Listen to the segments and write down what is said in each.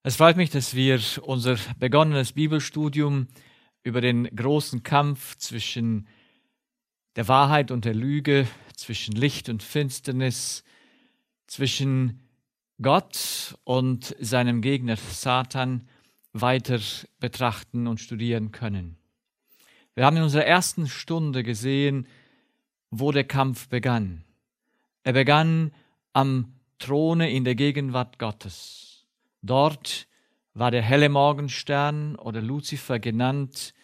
Es freut mich, dass wir unser begonnenes Bibelstudium über den großen Kampf zwischen der Wahrheit und der Lüge, zwischen Licht und Finsternis, zwischen Gott und seinem Gegner Satan weiter betrachten und studieren können. Wir haben in unserer ersten Stunde gesehen, wo der Kampf begann. Er begann am Throne in der Gegenwart Gottes. Dort war der helle Morgenstern oder Luzifer genannt,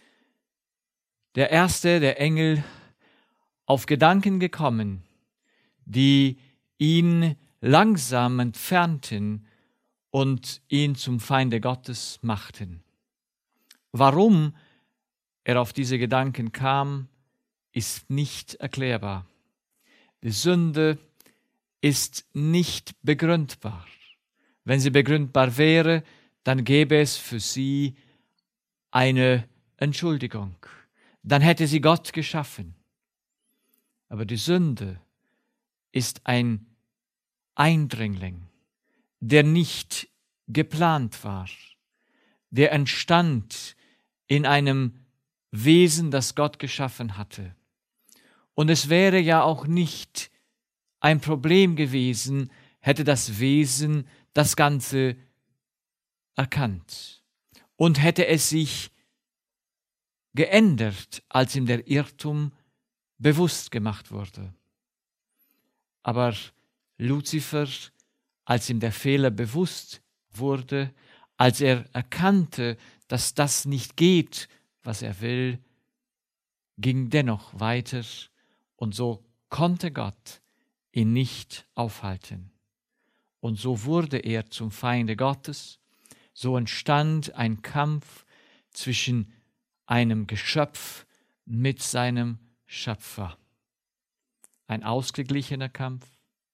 der erste der Engel, auf Gedanken gekommen, die ihn langsam entfernten und ihn zum Feinde Gottes machten. Warum er auf diese Gedanken kam, ist nicht erklärbar. Die Sünde ist nicht begründbar. Wenn sie begründbar wäre, dann gäbe es für sie eine Entschuldigung. Dann hätte sie Gott geschaffen. Aber die Sünde ist ein Eindringling, der nicht geplant war, der entstand in einem Wesen, das Gott geschaffen hatte. Und es wäre ja auch nicht ein Problem gewesen, hätte das Wesen das Ganze erkannt und hätte es sich geändert, als ihm der Irrtum bewusst gemacht wurde. Aber Luzifer, als ihm der Fehler bewusst wurde, als er erkannte, dass das nicht geht, was er will, ging dennoch weiter und so konnte Gott ihn nicht aufhalten. Und so wurde er zum Feinde Gottes, so entstand ein Kampf zwischen einem Geschöpf mit seinem Schöpfer. Ein ausgeglichener Kampf?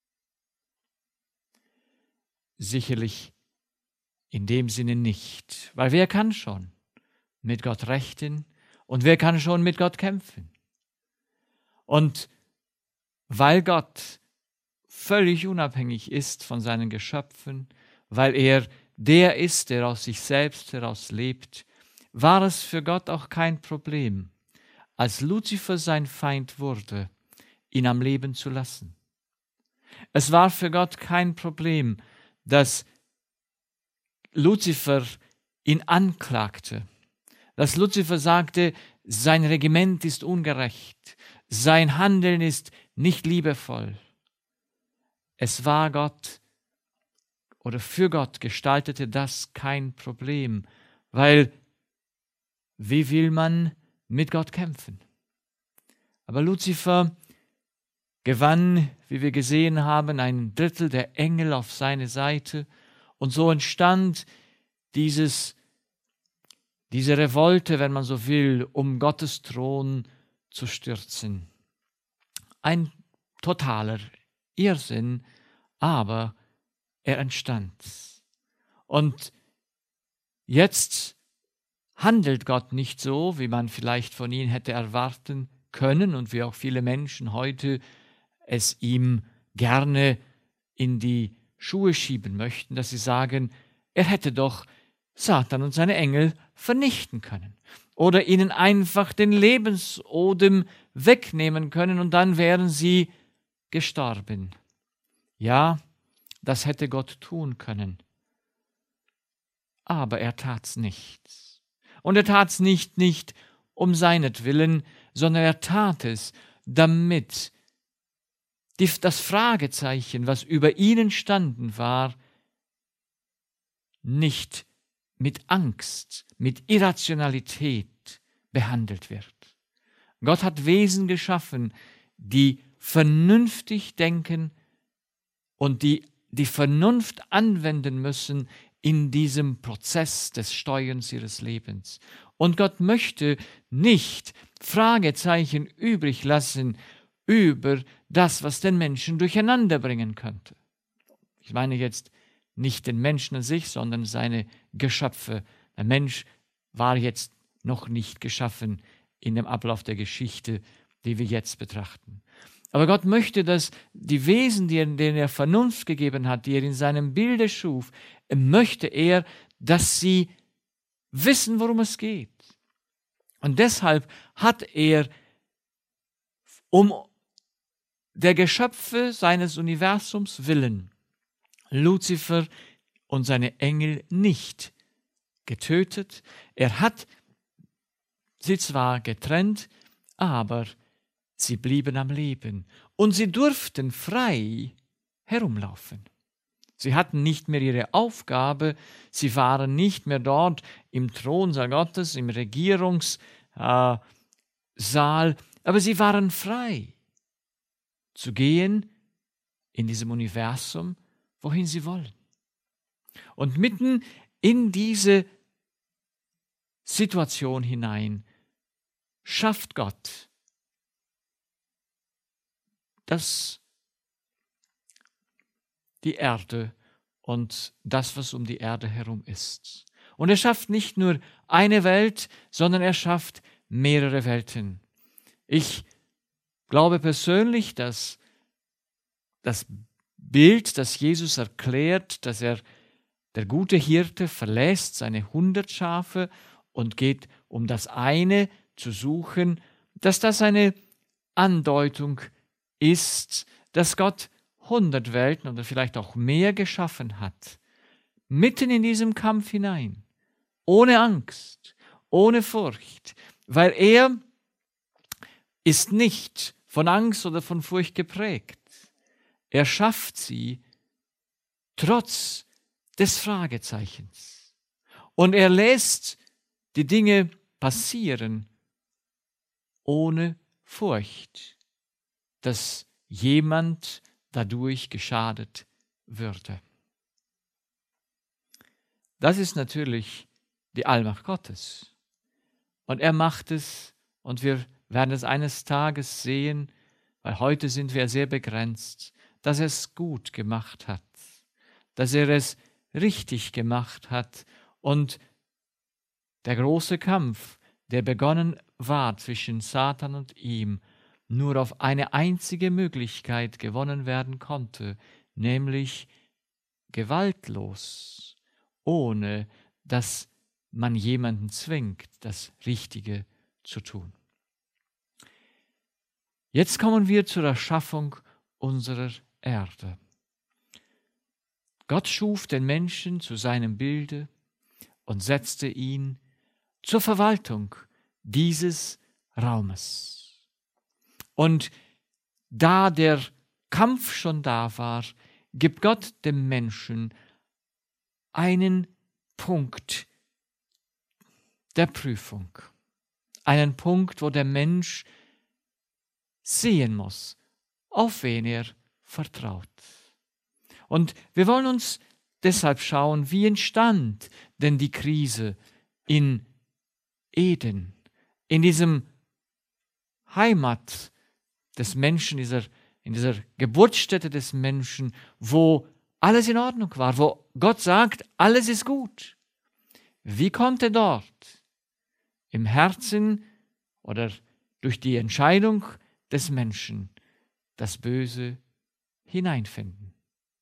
Sicherlich in dem Sinne nicht, weil wer kann schon mit Gott rechten und wer kann schon mit Gott kämpfen? Und weil Gott völlig unabhängig ist von seinen Geschöpfen, weil er der ist, der aus sich selbst heraus lebt, war es für Gott auch kein Problem, als Luzifer sein Feind wurde, ihn am Leben zu lassen. Es war für Gott kein Problem, dass Luzifer ihn anklagte, dass Luzifer sagte, sein Regiment ist ungerecht, sein Handeln ist nicht liebevoll. Es war Gott oder für Gott gestaltete das kein Problem, weil wie will man mit Gott kämpfen? Aber Luzifer gewann, wie wir gesehen haben, 1/3 der Engel auf seine Seite und so entstand diese Revolte, wenn man so will, um Gottes Thron zu stürzen. Ein totaler Irrsinn, aber er entstand. Und jetzt handelt Gott nicht so, wie man vielleicht von ihm hätte erwarten können und wie auch viele Menschen heute es ihm gerne in die Schuhe schieben möchten, dass sie sagen, er hätte doch Satan und seine Engel vernichten können oder ihnen einfach den Lebensodem wegnehmen können und dann wären sie gestorben. Ja, das hätte Gott tun können. Aber er tat's nicht. Und er tat's nicht um seinetwillen, sondern er tat es, damit das Fragezeichen, was über ihnen standen war, nicht mit Angst, mit Irrationalität behandelt wird. Gott hat Wesen geschaffen, die vernünftig denken und die Vernunft anwenden müssen in diesem Prozess des Steuerns ihres Lebens. Und Gott möchte nicht Fragezeichen übrig lassen über das, was den Menschen durcheinander bringen könnte. Ich meine jetzt nicht den Menschen an sich, sondern seine Geschöpfe. Der Mensch war jetzt noch nicht geschaffen in dem Ablauf der Geschichte, die wir jetzt betrachten. Aber Gott möchte, dass die Wesen, denen er Vernunft gegeben hat, die er in seinem Bilde schuf, möchte er, dass sie wissen, worum es geht. Und deshalb hat er um der Geschöpfe seines Universums willen Luzifer und seine Engel nicht getötet. Er hat sie zwar getrennt, aber sie blieben am Leben und sie durften frei herumlaufen. Sie hatten nicht mehr ihre Aufgabe, sie waren nicht mehr dort im Thronsaal Gottes, im Regierungssaal, aber sie waren frei zu gehen in diesem Universum, wohin sie wollen. Und mitten in diese Situation hinein schafft Gott die Erde und das, was um die Erde herum ist. Und er schafft nicht nur eine Welt, sondern er schafft mehrere Welten. Ich glaube persönlich, dass das Bild, das Jesus erklärt, dass er der gute Hirte verlässt seine 100 Schafe und geht, um das eine zu suchen, dass das eine Andeutung ist, dass Gott 100 Welten oder vielleicht auch mehr geschaffen hat, mitten in diesem Kampf hinein, ohne Angst, ohne Furcht, weil er ist nicht von Angst oder von Furcht geprägt. Er schafft sie trotz des Fragezeichens. Und er lässt die Dinge passieren ohne Furcht, dass jemand dadurch geschadet würde. Das ist natürlich die Allmacht Gottes. Und er macht es, und wir werden es eines Tages sehen, weil heute sind wir sehr begrenzt, dass er es gut gemacht hat, dass er es richtig gemacht hat und der große Kampf, der begonnen war zwischen Satan und ihm, nur auf eine einzige Möglichkeit gewonnen werden konnte, nämlich gewaltlos, ohne dass man jemanden zwingt, das Richtige zu tun. Jetzt kommen wir zur Erschaffung unserer Erde. Gott schuf den Menschen zu seinem Bilde und setzte ihn zur Verwaltung dieses Raumes. Und da der Kampf schon da war, gibt Gott dem Menschen einen Punkt der Prüfung. Einen Punkt, wo der Mensch sehen muss, auf wen er vertraut. Und wir wollen uns deshalb schauen, wie entstand denn die Krise in Eden, in diesem Heimat des Menschen, in dieser Geburtsstätte des Menschen, wo alles in Ordnung war, wo Gott sagt, alles ist gut. Wie konnte dort im Herzen oder durch die Entscheidung des Menschen das Böse hineinfinden?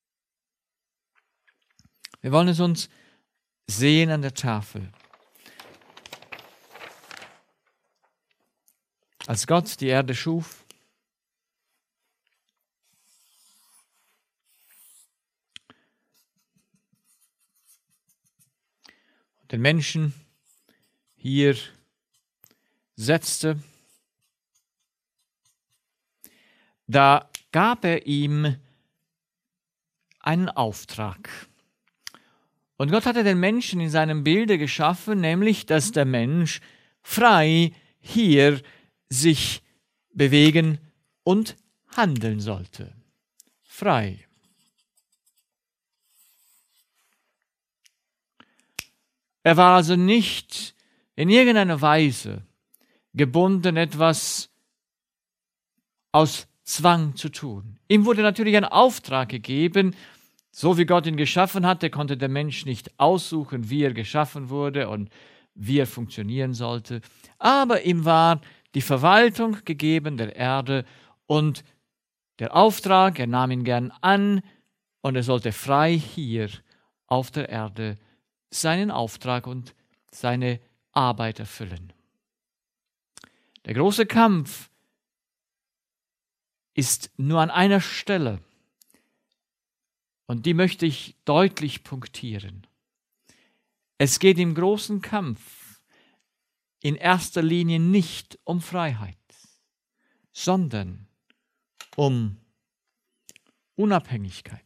Wir wollen es uns sehen an der Tafel. Als Gott die Erde schuf, und den Menschen hier setzte, da gab er ihm einen Auftrag. Und Gott hatte den Menschen in seinem Bilde geschaffen, nämlich, dass der Mensch frei hier sich bewegen und handeln sollte. Frei. Er war also nicht in irgendeiner Weise gebunden, etwas aus Zwang zu tun. Ihm wurde natürlich ein Auftrag gegeben. So wie Gott ihn geschaffen hatte, konnte der Mensch nicht aussuchen, wie er geschaffen wurde und wie er funktionieren sollte. Aber ihm war die Verwaltung gegeben der Erde und der Auftrag, er nahm ihn gern an und er sollte frei hier auf der Erde seinen Auftrag und seine Arbeit erfüllen. Der große Kampf ist nur an einer Stelle und die möchte ich deutlich punktieren. Es geht im großen Kampf in erster Linie nicht um Freiheit, sondern um Unabhängigkeit.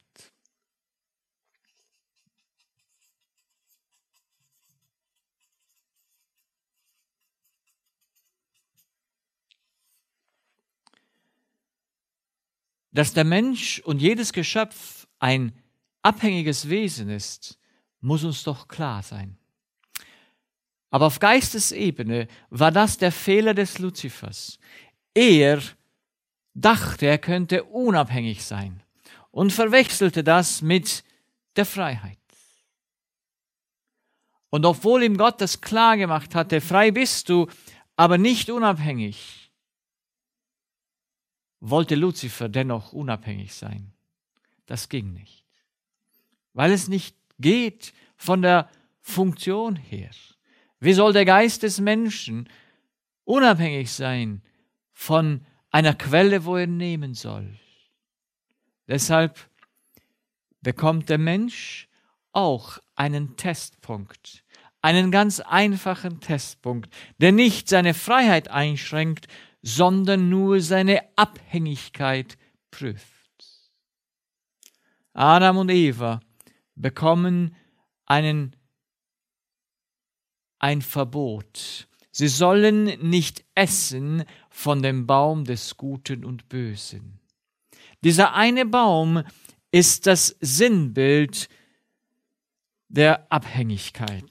Dass der Mensch und jedes Geschöpf ein abhängiges Wesen ist, muss uns doch klar sein. Aber auf Geistesebene war das der Fehler des Luzifers. Er dachte, er könnte unabhängig sein und verwechselte das mit der Freiheit. Und obwohl ihm Gott das klar gemacht hatte, frei bist du, aber nicht unabhängig, wollte Luzifer dennoch unabhängig sein. Das ging nicht. Weil es nicht geht von der Funktion her. Wie soll der Geist des Menschen unabhängig sein von einer Quelle, wo er nehmen soll? Deshalb bekommt der Mensch auch einen Testpunkt, einen ganz einfachen Testpunkt, der nicht seine Freiheit einschränkt, sondern nur seine Abhängigkeit prüft. Adam und Eva bekommen ein Verbot. Sie sollen nicht essen von dem Baum des Guten und Bösen. Dieser eine Baum ist das Sinnbild der Abhängigkeit.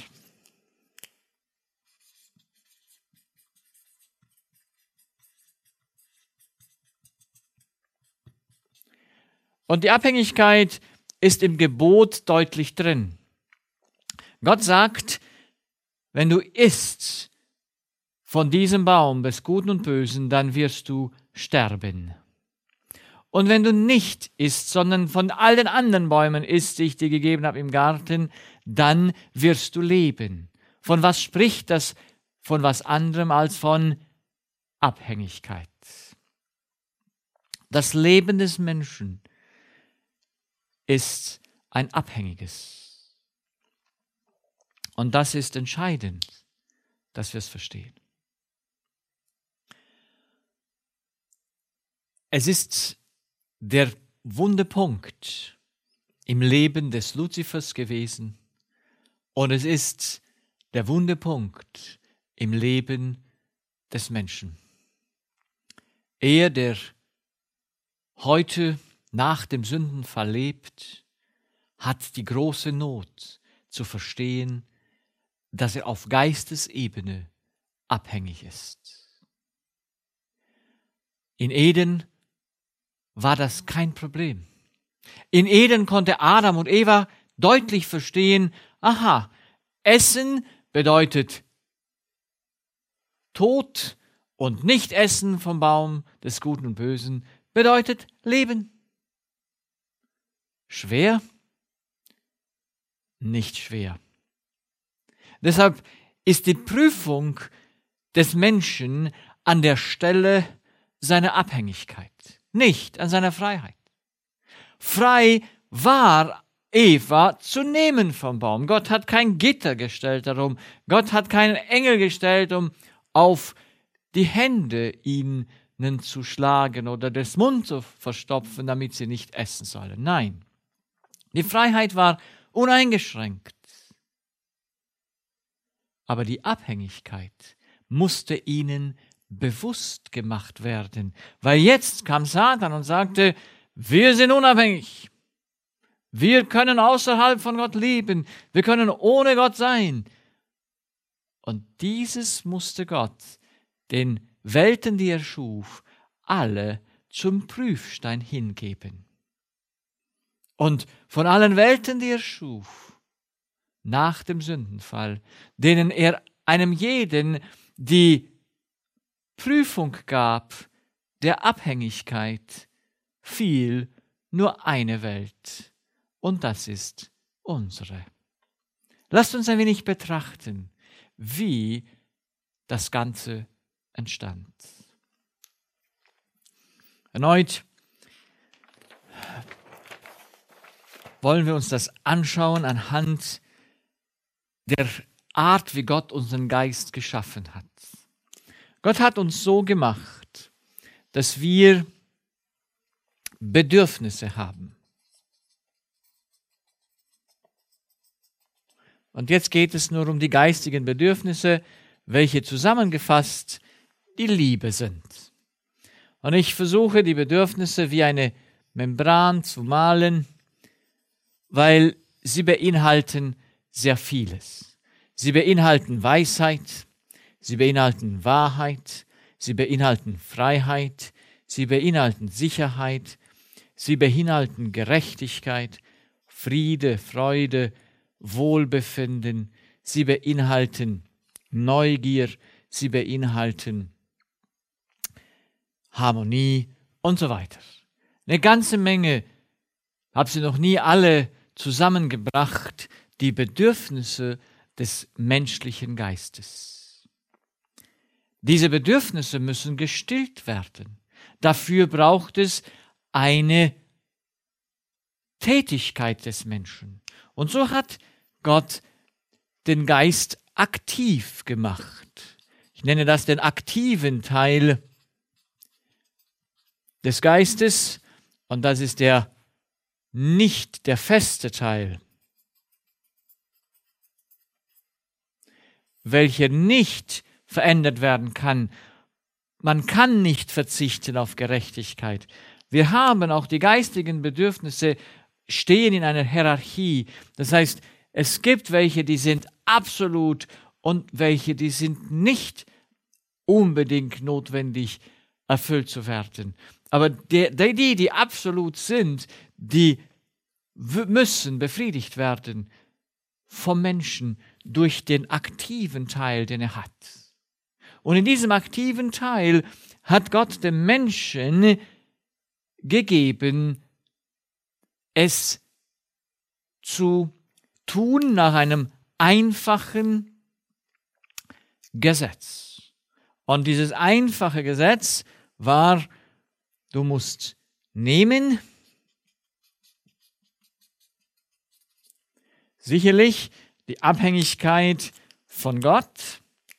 Und die Abhängigkeit ist im Gebot deutlich drin. Gott sagt, wenn du isst von diesem Baum des Guten und Bösen, dann wirst du sterben. Und wenn du nicht isst, sondern von all den anderen Bäumen isst, die ich dir gegeben habe im Garten, dann wirst du leben. Von was spricht das? Von was anderem als von Abhängigkeit. Das Leben des Menschen ist ein abhängiges. Und das ist entscheidend, dass wir es verstehen. Es ist der Wundepunkt im Leben des Luzifers gewesen und es ist der Wundepunkt im Leben des Menschen. Er, der heute nach dem Sündenfall lebt, hat die große Not zu verstehen, dass er auf Geistesebene abhängig ist. In Eden war das kein Problem. In Eden konnte Adam und Eva deutlich verstehen, aha, Essen bedeutet Tod und Nicht-Essen vom Baum des Guten und Bösen bedeutet Leben. Schwer? Nicht schwer. Deshalb ist die Prüfung des Menschen an der Stelle seiner Abhängigkeit, nicht an seiner Freiheit. Frei war Eva zu nehmen vom Baum. Gott hat kein Gitter gestellt darum. Gott hat keinen Engel gestellt, um auf die Hände ihnen zu schlagen oder des Mund zu verstopfen, damit sie nicht essen sollen. Nein, die Freiheit war uneingeschränkt. Aber die Abhängigkeit musste ihnen bewusst gemacht werden, weil jetzt kam Satan und sagte, wir sind unabhängig. Wir können außerhalb von Gott leben. Wir können ohne Gott sein. Und dieses musste Gott den Welten, die er schuf, alle zum Prüfstein hingeben. Und von allen Welten, die er schuf, nach dem Sündenfall, denen er einem jeden die Prüfung gab der Abhängigkeit, fiel nur eine Welt, und das ist unsere. Lasst uns ein wenig betrachten, wie das Ganze entstand. Erneut wollen wir uns das anschauen anhand der Art, wie Gott unseren Geist geschaffen hat. Gott hat uns so gemacht, dass wir Bedürfnisse haben. Und jetzt geht es nur um die geistigen Bedürfnisse, welche zusammengefasst die Liebe sind. Und ich versuche, die Bedürfnisse wie eine Membran zu malen, weil sie beinhalten sehr vieles. Sie beinhalten Weisheit, sie beinhalten Wahrheit, sie beinhalten Freiheit, sie beinhalten Sicherheit, sie beinhalten Gerechtigkeit, Friede, Freude, Wohlbefinden, sie beinhalten Neugier, sie beinhalten Harmonie und so weiter. Eine ganze Menge, habe sie noch nie alle zusammengebracht, die Bedürfnisse des menschlichen Geistes. Diese Bedürfnisse müssen gestillt werden. Dafür braucht es eine Tätigkeit des Menschen. Und so hat Gott den Geist aktiv gemacht. Ich nenne das den aktiven Teil des Geistes, und das ist nicht der feste Teil, welcher nicht verändert werden kann. Man kann nicht verzichten auf Gerechtigkeit. Wir haben auch die geistigen Bedürfnisse, stehen in einer Hierarchie. Das heißt, es gibt welche, die sind absolut und welche, die sind nicht unbedingt notwendig erfüllt zu werden. Aber die absolut sind, die müssen befriedigt werden vom Menschen durch den aktiven Teil, den er hat. Und in diesem aktiven Teil hat Gott dem Menschen gegeben, es zu tun nach einem einfachen Gesetz. Und dieses einfache Gesetz war, du musst nehmen, sicherlich die Abhängigkeit von Gott.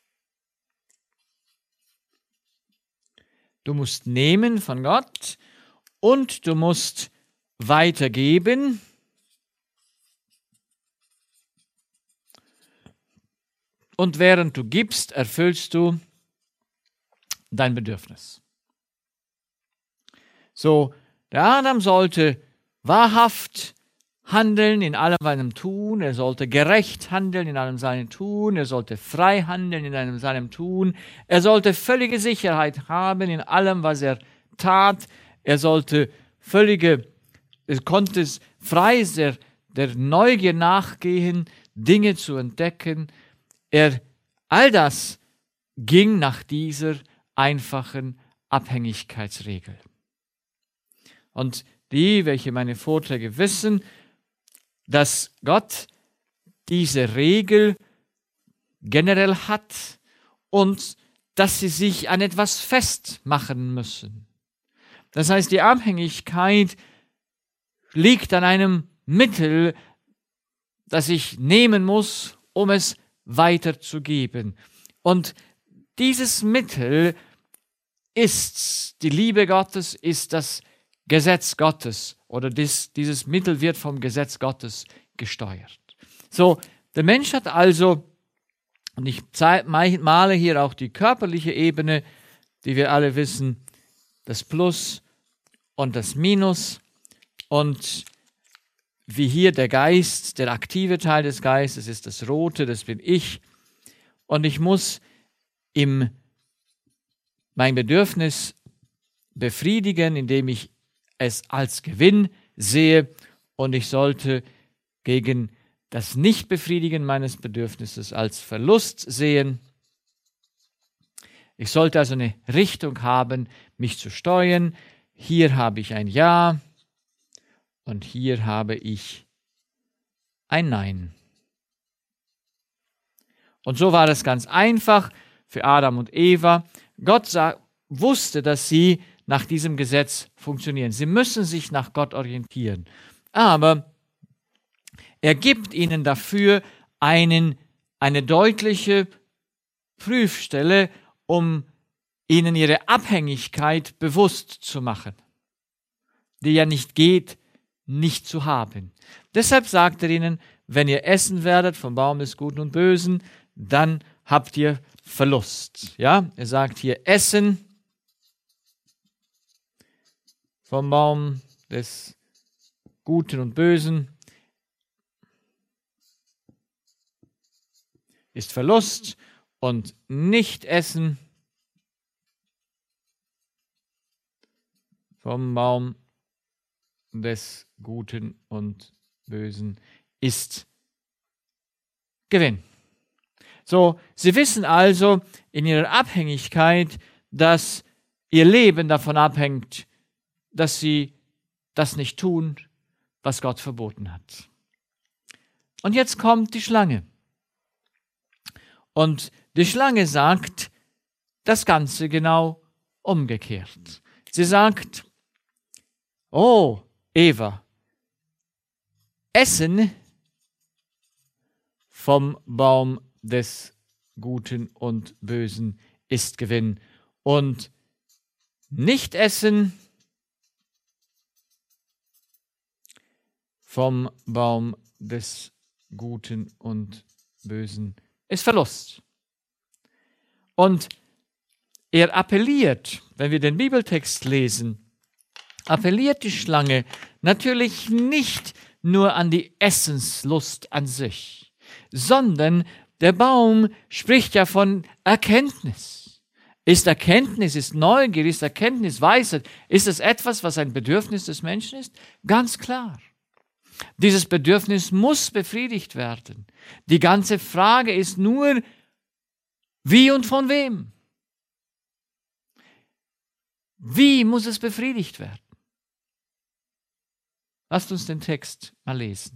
Du musst nehmen von Gott und du musst weitergeben. Und während du gibst, erfüllst du dein Bedürfnis. So, der Adam sollte wahrhaft handeln in allem seinem Tun, er sollte gerecht handeln in allem seinem Tun, er sollte frei handeln in allem seinem Tun, er sollte völlige Sicherheit haben in allem, was er tat, er sollte konnte frei der Neugier nachgehen, Dinge zu entdecken. All das ging nach dieser einfachen Abhängigkeitsregel. Und die, welche meine Vorträge wissen, dass Gott diese Regel generell hat und dass sie sich an etwas festmachen müssen. Das heißt, die Abhängigkeit liegt an einem Mittel, das ich nehmen muss, um es weiterzugeben. Und dieses Mittel ist die Liebe Gottes, ist das Gesetz Gottes, oder dieses Mittel wird vom Gesetz Gottes gesteuert. So, der Mensch hat also, und ich male hier auch die körperliche Ebene, die wir alle wissen, das Plus und das Minus, und wie hier der Geist, der aktive Teil des Geistes ist das Rote, das bin ich, und ich muss mein Bedürfnis befriedigen, indem ich es als Gewinn sehe, und ich sollte gegen das Nichtbefriedigen meines Bedürfnisses als Verlust sehen. Ich sollte also eine Richtung haben, mich zu steuern. Hier habe ich ein Ja und hier habe ich ein Nein. Und so war es ganz einfach für Adam und Eva. Gott wusste, dass sie nach diesem Gesetz funktionieren. Sie müssen sich nach Gott orientieren. Aber er gibt ihnen dafür eine deutliche Prüfstelle, um ihnen ihre Abhängigkeit bewusst zu machen, die ja nicht geht, nicht zu haben. Deshalb sagt er ihnen, wenn ihr essen werdet vom Baum des Guten und Bösen, dann habt ihr Verlust. Ja, er sagt hier, essen vom Baum des Guten und Bösen ist Verlust und nicht essen vom Baum des Guten und Bösen ist Gewinn. So, sie wissen also in ihrer Abhängigkeit, dass ihr Leben davon abhängt, dass sie das nicht tun, was Gott verboten hat. Und jetzt kommt die Schlange. Und die Schlange sagt das Ganze genau umgekehrt. Sie sagt, oh, Eva, Essen vom Baum des Guten und Bösen ist Gewinn. Und nicht essen vom Baum des Guten und Bösen ist Verlust. Und er appelliert, wenn wir den Bibeltext lesen, appelliert die Schlange natürlich nicht nur an die Essenslust an sich, sondern der Baum spricht ja von Erkenntnis. Ist Erkenntnis, ist Neugier, ist Erkenntnis, Weisheit, ist es etwas, was ein Bedürfnis des Menschen ist? Ganz klar. Dieses Bedürfnis muss befriedigt werden. Die ganze Frage ist nur, wie und von wem? Wie muss es befriedigt werden? Lasst uns den Text mal lesen.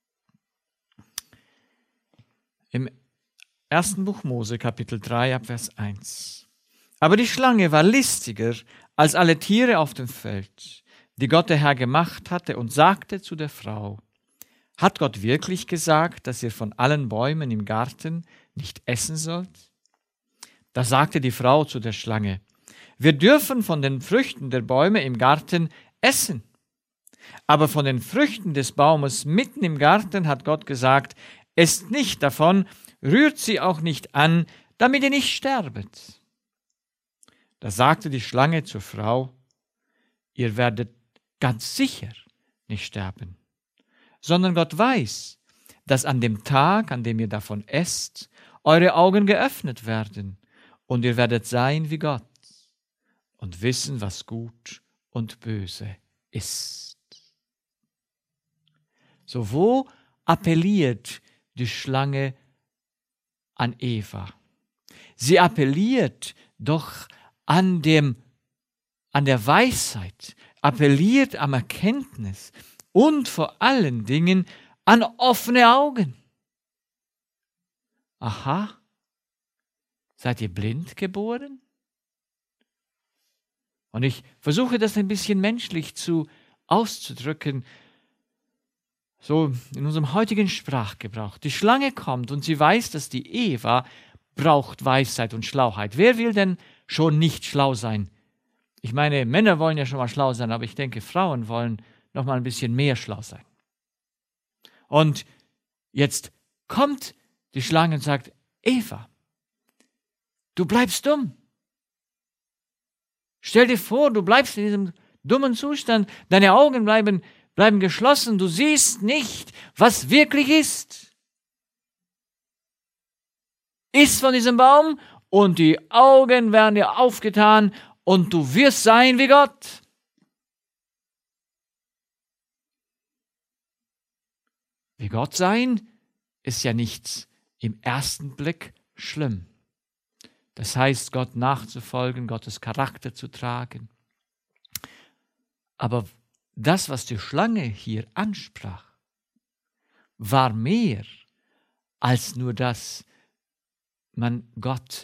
Im 1. Buch Mose, Kapitel 3, ab Vers 1. Aber die Schlange war listiger als alle Tiere auf dem Feld, die Gott der Herr gemacht hatte, und sagte zu der Frau, hat Gott wirklich gesagt, dass ihr von allen Bäumen im Garten nicht essen sollt? Da sagte die Frau zu der Schlange, wir dürfen von den Früchten der Bäume im Garten essen. Aber von den Früchten des Baumes mitten im Garten hat Gott gesagt, esst nicht davon, rührt sie auch nicht an, damit ihr nicht sterbet. Da sagte die Schlange zur Frau, ihr werdet ganz sicher nicht sterben, sondern Gott weiß, dass an dem Tag, an dem ihr davon esst, eure Augen geöffnet werden und ihr werdet sein wie Gott und wissen, was gut und böse ist. So, wo appelliert die Schlange an Eva? Sie appelliert doch an der Weisheit, appelliert am Erkenntnis und vor allen Dingen an offene Augen. Aha, seid ihr blind geboren? Und ich versuche das ein bisschen menschlich auszudrücken, so in unserem heutigen Sprachgebrauch. Die Schlange kommt und sie weiß, dass die Eva braucht Weisheit und Schlauheit. Wer will denn schon nicht schlau sein? Ich meine, Männer wollen ja schon mal schlau sein, aber ich denke, Frauen wollen noch mal ein bisschen mehr schlau sein. Und jetzt kommt die Schlange und sagt, Eva, du bleibst dumm. Stell dir vor, du bleibst in diesem dummen Zustand, deine Augen bleiben geschlossen, du siehst nicht, was wirklich ist. Iss von diesem Baum und die Augen werden dir aufgetan und du wirst sein wie Gott. Wie Gott sein ist ja nichts im ersten Blick schlimm. Das heißt, Gott nachzufolgen, Gottes Charakter zu tragen. Aber das, was die Schlange hier ansprach, war mehr als nur das, man Gott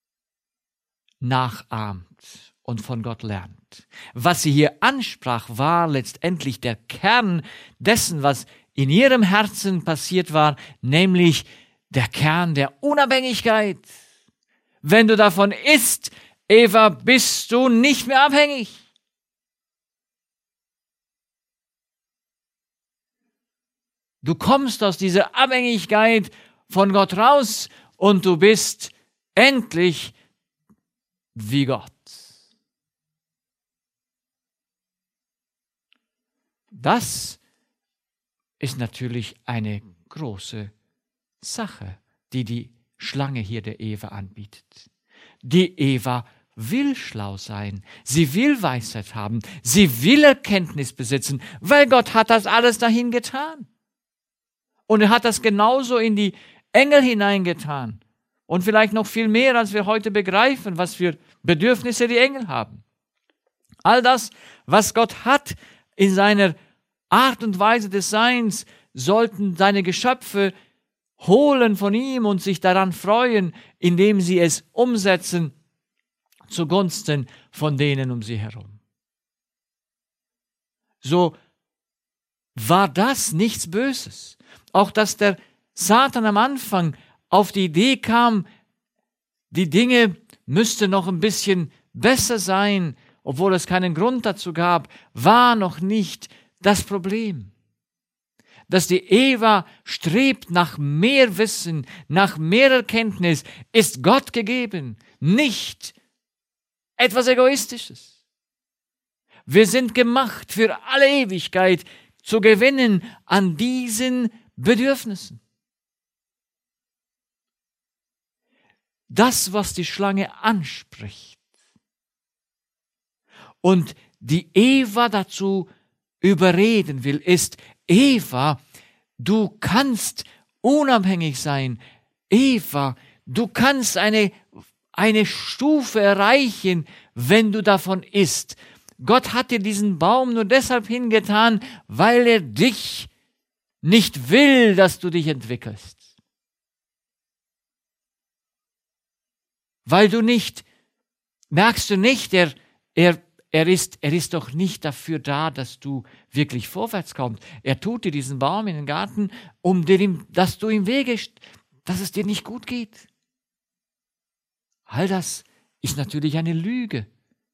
nachahmt und von Gott lernt. Was sie hier ansprach, war letztendlich der Kern dessen, was in ihrem Herzen passiert war, nämlich der Kern der Unabhängigkeit. Wenn du davon isst, Eva, bist du nicht mehr abhängig. Du kommst aus dieser Abhängigkeit von Gott raus und du bist endlich wie Gott. Das ist natürlich eine große Sache, die die Schlange hier der Eva anbietet. Die Eva will schlau sein, sie will Weisheit haben, sie will Erkenntnis besitzen, weil Gott hat das alles dahin getan. Und er hat das genauso in die Engel hineingetan. Und vielleicht noch viel mehr, als wir heute begreifen, was für Bedürfnisse die Engel haben. All das, was Gott hat in seiner Art und Weise des Seins, sollten seine Geschöpfe holen von ihm und sich daran freuen, indem sie es umsetzen zugunsten von denen um sie herum. So war das nichts Böses. Auch dass der Satan am Anfang auf die Idee kam, die Dinge müssten noch ein bisschen besser sein, obwohl es keinen Grund dazu gab, war noch nicht das Problem. Dass die Eva strebt nach mehr Wissen, nach mehr Erkenntnis, ist Gott gegeben, nicht etwas Egoistisches. Wir sind gemacht, für alle Ewigkeit zu gewinnen an diesen Bedürfnissen. Das, was die Schlange anspricht und die Eva dazu überreden will, ist: Eva, du kannst unabhängig sein. Eva, du kannst eine Stufe erreichen, wenn du davon isst. Gott hat dir diesen Baum nur deshalb hingetan, weil er dich nicht will, dass du dich entwickelst. Weil du nicht, merkst du nicht, er ist doch nicht dafür da, dass du wirklich vorwärts kommst. Er tut dir diesen Baum in den Garten, dass du im Wege, dass es dir nicht gut geht. All das ist natürlich eine Lüge.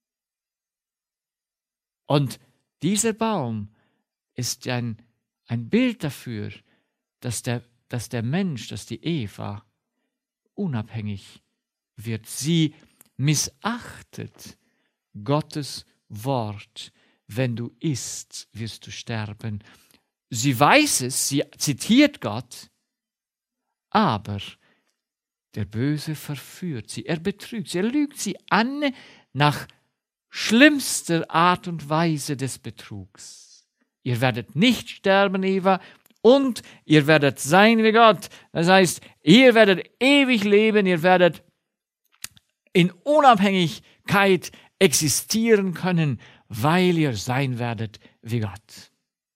Und dieser Baum ist ein Bild dafür, dass der Mensch, dass die Eva unabhängig wird. Sie missachtet Gottes Wort. Wenn du isst, wirst du sterben. Sie weiß es, sie zitiert Gott, aber der Böse verführt sie, er betrügt sie, er lügt sie an nach schlimmster Art und Weise des Betrugs. Ihr werdet nicht sterben, Eva, und ihr werdet sein wie Gott. Das heißt, ihr werdet ewig leben, ihr werdet in Unabhängigkeit existieren können, weil ihr sein werdet wie Gott.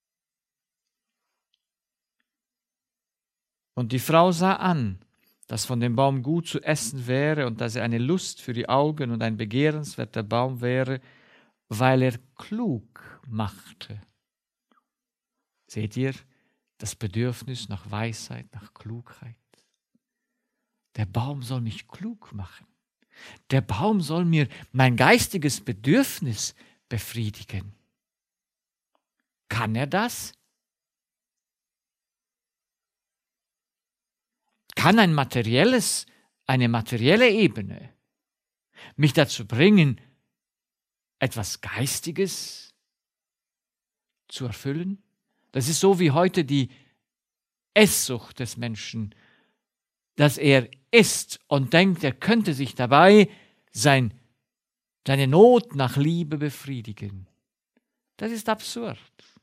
Und die Frau sah an, dass von dem Baum gut zu essen wäre und dass er eine Lust für die Augen und ein begehrenswerter Baum wäre, weil er klug machte. Seht ihr das Bedürfnis nach Weisheit, nach Klugheit? Der Baum soll mich klug machen. Der Baum soll mir mein geistiges Bedürfnis befriedigen. Kann er das? Kann eine materielle Ebene mich dazu bringen, etwas Geistiges zu erfüllen? Das ist so wie heute die Esssucht des Menschen, dass er isst und denkt, er könnte sich dabei seine Not nach Liebe befriedigen. Das ist absurd.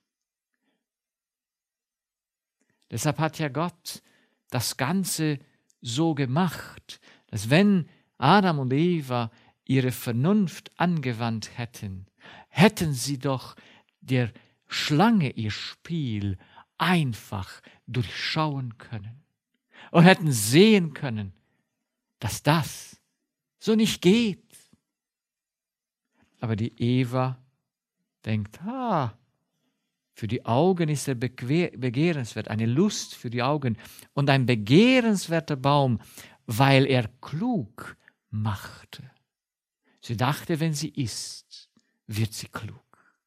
Deshalb hat ja Gott das Ganze so gemacht, dass wenn Adam und Eva ihre Vernunft angewandt hätten, hätten sie doch der Schlange ihr Spiel einfach durchschauen können und hätten sehen können, dass das so nicht geht. Aber die Eva denkt, für die Augen ist er begehrenswert, eine Lust für die Augen und ein begehrenswerter Baum, weil er klug machte. Sie dachte, wenn sie isst, wird sie klug.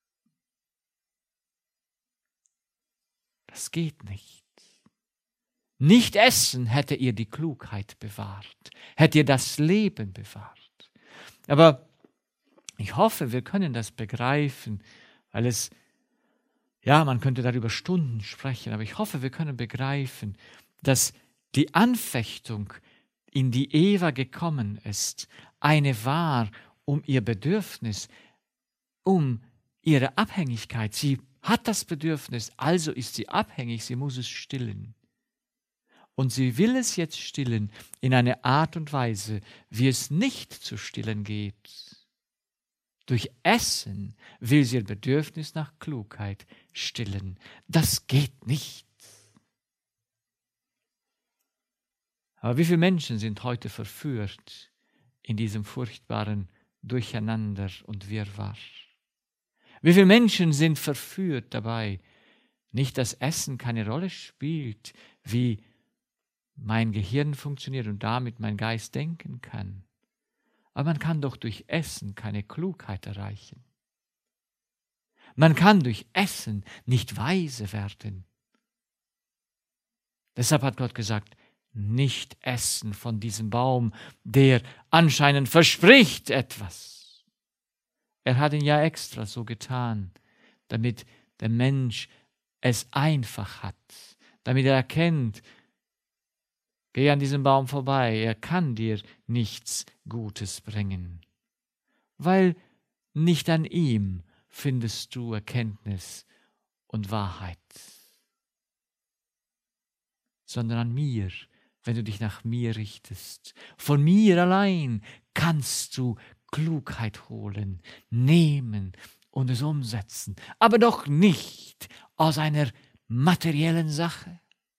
Das geht nicht. Nicht essen hätte ihr die Klugheit bewahrt, hätte ihr das Leben bewahrt. Aber ich hoffe, wir können das begreifen, weil man könnte darüber Stunden sprechen, aber ich hoffe, wir können begreifen, dass die Anfechtung, in die Eva gekommen ist, eine war um ihr Bedürfnis, um ihre Abhängigkeit. Sie hat das Bedürfnis, also ist sie abhängig, sie muss es stillen. Und sie will es jetzt stillen in einer Art und Weise, wie es nicht zu stillen geht. Durch Essen will sie ihr Bedürfnis nach Klugheit stillen. Das geht nicht. Aber wie viele Menschen sind heute verführt in diesem furchtbaren Durcheinander und Wirrwarr? Wie viele Menschen sind verführt dabei, nicht dass Essen keine Rolle spielt, wie mein Gehirn funktioniert und damit mein Geist denken kann. Aber man kann doch durch Essen keine Klugheit erreichen. Man kann durch Essen nicht weise werden. Deshalb hat Gott gesagt, nicht essen von diesem Baum, der anscheinend verspricht etwas. Er hat ihn ja extra so getan, damit der Mensch es einfach hat, damit er erkennt, geh an diesem Baum vorbei, er kann dir nichts Gutes bringen, weil nicht an ihm findest du Erkenntnis und Wahrheit, sondern an mir, wenn du dich nach mir richtest. Von mir allein kannst du Klugheit holen, nehmen und es umsetzen, aber doch nicht aus einer materiellen Sache.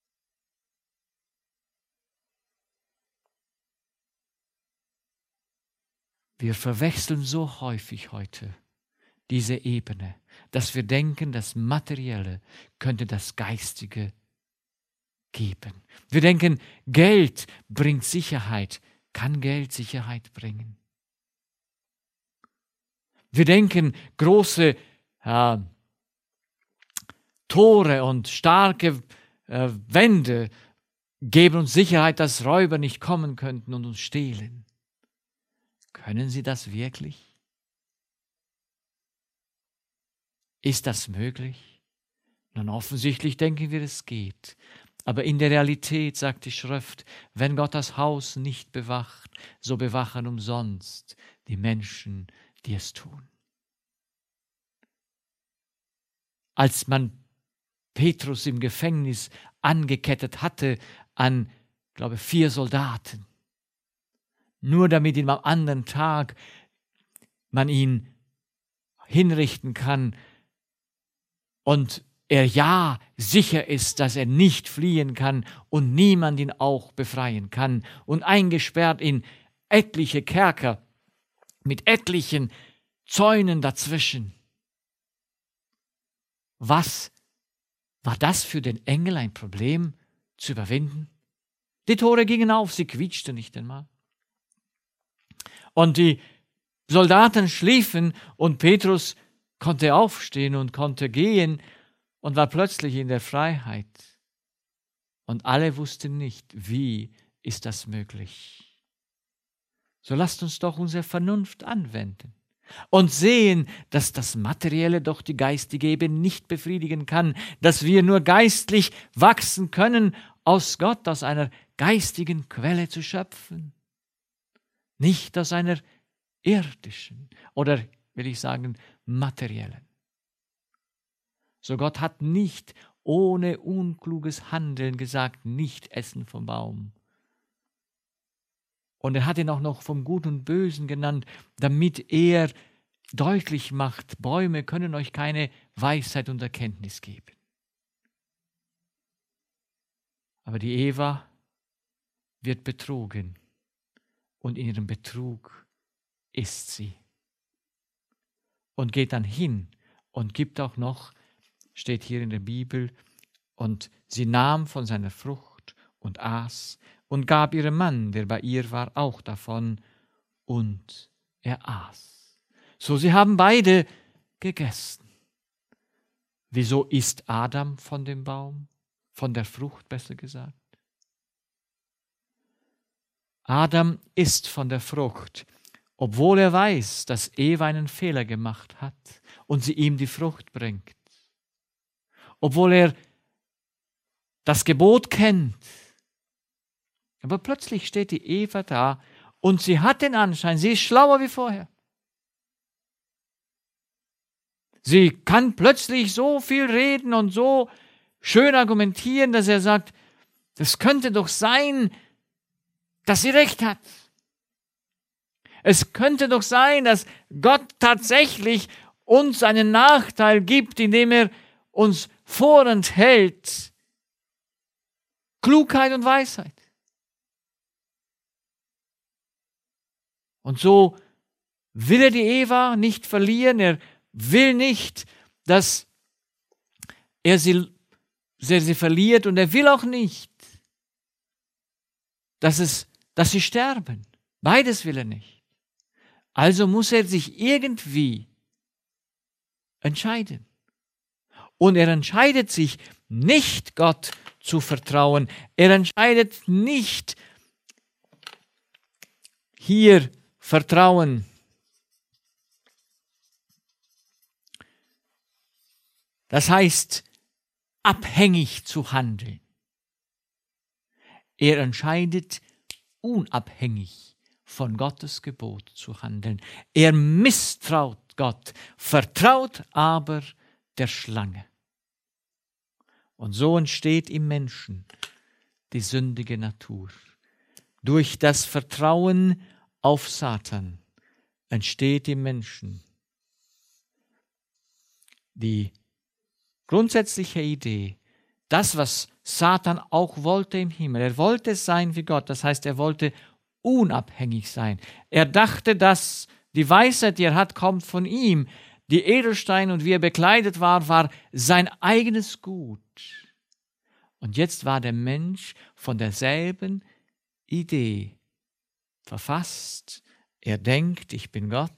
Wir verwechseln so häufig heute diese Ebene, dass wir denken, das Materielle könnte das Geistige geben. Wir denken, Geld bringt Sicherheit. Kann Geld Sicherheit bringen? Wir denken, große Tore und starke Wände geben uns Sicherheit, dass Räuber nicht kommen könnten und uns stehlen. Können sie das wirklich? Ist das möglich? Nun, offensichtlich denken wir, es geht. Aber in der Realität sagt die Schrift, wenn Gott das Haus nicht bewacht, so bewachen umsonst die Menschen, die es tun. Als man Petrus im Gefängnis angekettet hatte an, 4 Soldaten, nur damit ihm am anderen Tag man ihn hinrichten kann und er sicher ist, dass er nicht fliehen kann und niemand ihn auch befreien kann und eingesperrt in etliche Kerker mit etlichen Zäunen dazwischen. Was war das für den Engel ein Problem zu überwinden? Die Tore gingen auf, sie quietschten nicht einmal. Und die Soldaten schliefen und Petrus konnte aufstehen und konnte gehen und war plötzlich in der Freiheit. Und alle wussten nicht, wie ist das möglich. So lasst uns doch unsere Vernunft anwenden und sehen, dass das Materielle doch die geistige Ebene nicht befriedigen kann, dass wir nur geistlich wachsen können, aus Gott, aus einer geistigen Quelle zu schöpfen. Nicht aus einer irdischen oder, will ich sagen, materiellen. So Gott hat nicht ohne unkluges Handeln gesagt, nicht essen vom Baum. Und er hat ihn auch noch vom Guten und Bösen genannt, damit er deutlich macht, Bäume können euch keine Weisheit und Erkenntnis geben. Aber die Eva wird betrogen. und in ihrem Betrug ist sie. Und geht dann hin und gibt auch noch, steht hier in der Bibel, und sie nahm von seiner Frucht und aß und gab ihrem Mann, der bei ihr war, auch davon, und er aß. So, sie haben beide gegessen. Wieso isst Adam von dem Baum? Von der Frucht, besser gesagt. Adam isst von der Frucht, obwohl er weiß, dass Eva einen Fehler gemacht hat und sie ihm die Frucht bringt. Obwohl er das Gebot kennt. Aber plötzlich steht die Eva da und sie hat den Anschein, sie ist schlauer wie vorher. Sie kann plötzlich so viel reden und so schön argumentieren, dass er sagt, das könnte doch sein, dass sie recht hat. Es könnte doch sein, dass Gott tatsächlich uns einen Nachteil gibt, indem er uns vorenthält Klugheit und Weisheit. Und so will er die Eva nicht verlieren, er will nicht, dass er sie verliert, und er will auch nicht, dass sie sterben. Beides will er nicht. Also muss er sich irgendwie entscheiden. Und er entscheidet sich nicht, Gott zu vertrauen. Er entscheidet nicht, hier Vertrauen. Das heißt, abhängig zu handeln. Er entscheidet, unabhängig von Gottes Gebot zu handeln. Er misstraut Gott, vertraut aber der Schlange. Und so entsteht im Menschen die sündige Natur. Durch das Vertrauen auf Satan entsteht im Menschen die grundsätzliche Idee, das, was Satan auch wollte im Himmel. Er wollte sein wie Gott, das heißt, er wollte unabhängig sein. Er dachte, dass die Weisheit, die er hat, kommt von ihm. Die Edelsteine und wie er bekleidet war, war sein eigenes Gut. Und jetzt war der Mensch von derselben Idee verfasst. Er denkt, ich bin Gott.